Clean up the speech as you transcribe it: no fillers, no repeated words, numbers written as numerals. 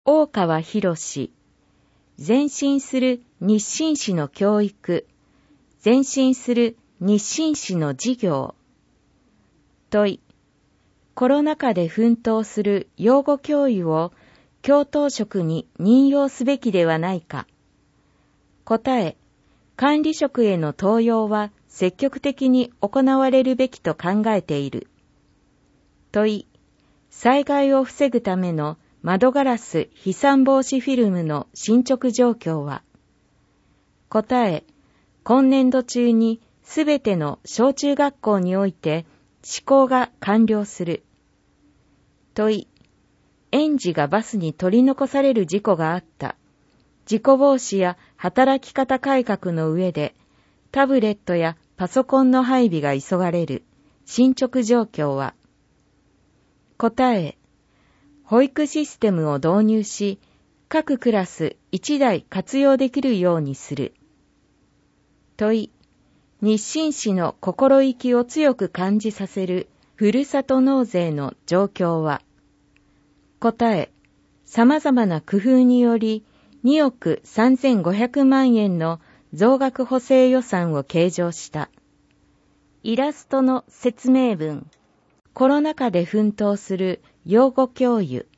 大川博士、前進する日清市の教育、前進する日清市の事業。問い、コロナ禍で奮闘する養護教諭を教頭職に任用すべきではないか。答え、管理職への登用は積極的に行われるべきと考えている。問い、災害を防ぐための窓ガラス飛散防止フィルムの進捗状況は。答え、今年度中にすべての小中学校において施行が完了する。問い、園児がバスに取り残される事故があった。事故防止や働き方改革の上で、タブレットやパソコンの配備が急がれる。進捗状況は。答え、保育システムを導入し、各クラス1台活用できるようにする。問い、日清市の心意気を強く感じさせるふるさと納税の状況は。答え、様々な工夫により2億3500万円の増額補正予算を計上した。イラストの説明文。コロナ禍で奮闘する養護教諭。